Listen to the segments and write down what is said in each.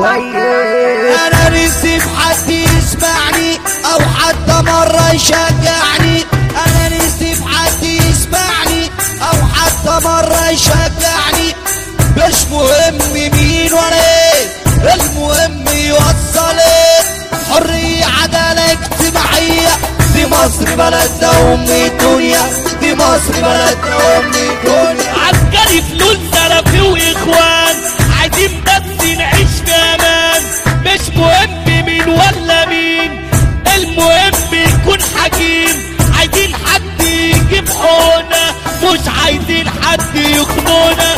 كويس. انا نفسي في حد يسمعني او حتى مرة يشجعني، انا نفسي في حد يسمعني او حتى مرة يشجعني. مش مهم مين ولا ايه، المهم يوصل ايه. حرية عدالة اجتماعية، دي مصر بلدنا ام الدنيا، دي مصر بلدنا ام الدنيا. عسكري فلول سلفي واخوان عايزين بس نعيش في امان، مش مهم مين ولا مين، المهم يكون حكيم. عايزين حد يجيب حقوقنا، مش عايزين حد يخنونا.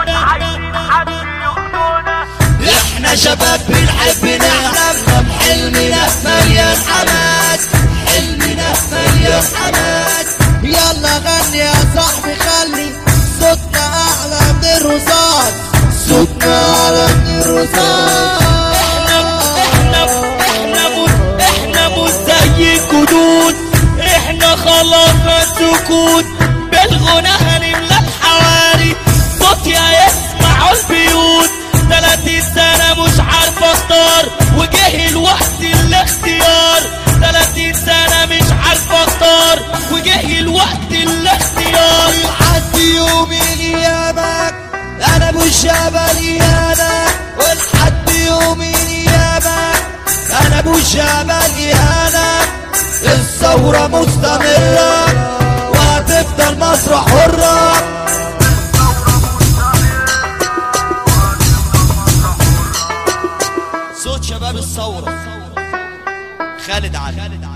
احنا شباب بنحب نحلم، حلمنا مليان حماس، حلمنا مليان حماس. يلا غني يا صاحبي، خلي صوتنا اعلى من الرصاص، صوتنا اعلى من الرصاص. احنا مش زي الجدود، احنا خلاص سكوت، بالغنى هنملى الحواري، صوتي هيسمعوا البيوت. 30 سنة مش عارف اختار، وجه الوقت الاختيار. 30 سنة مش عارف اختار، وجه الوقت الاختيار. لحد يوم القيامة انا مش هباليانا، ولحد يوم القيامة انا مش هباليانا. الثورة مستمرة وهتفضل مصر حرة. صوت شباب الثورة، خالد علي.